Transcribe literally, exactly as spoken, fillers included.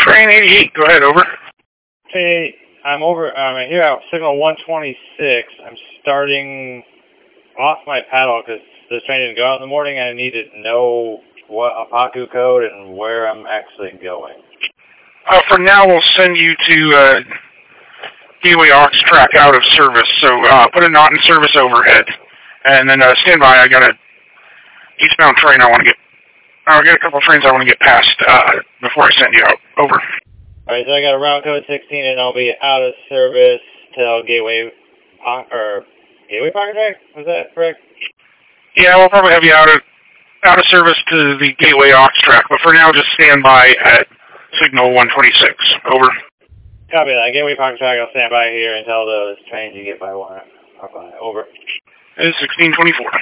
Train eighty-eight, go ahead, over. Hey, I'm over, I'm here at signal one twenty-six. I'm starting off my paddle because this train didn't go out in the morning and I need to know what Apaku code and where I'm actually going. Uh, for now, we'll send you to uh, Gateway Aux track out of service, so uh, put a not in service overhead. And then uh, stand by, I got a eastbound train I want to get, I got a couple of trains I want to get past uh, before I send you out. Over. Alright, so I got a route code sixteen and I'll be out of service till Gateway, or Gateway Pocket Track? Was that correct? Yeah, we'll probably have you out of, out of service to the Gateway Aux track, but for now just stand by at signal one twenty-six. Over. Copy that. Gateway Pocket Track, I'll stand by here until those trains you get by one. Or by. Over. It's sixteen twenty-four.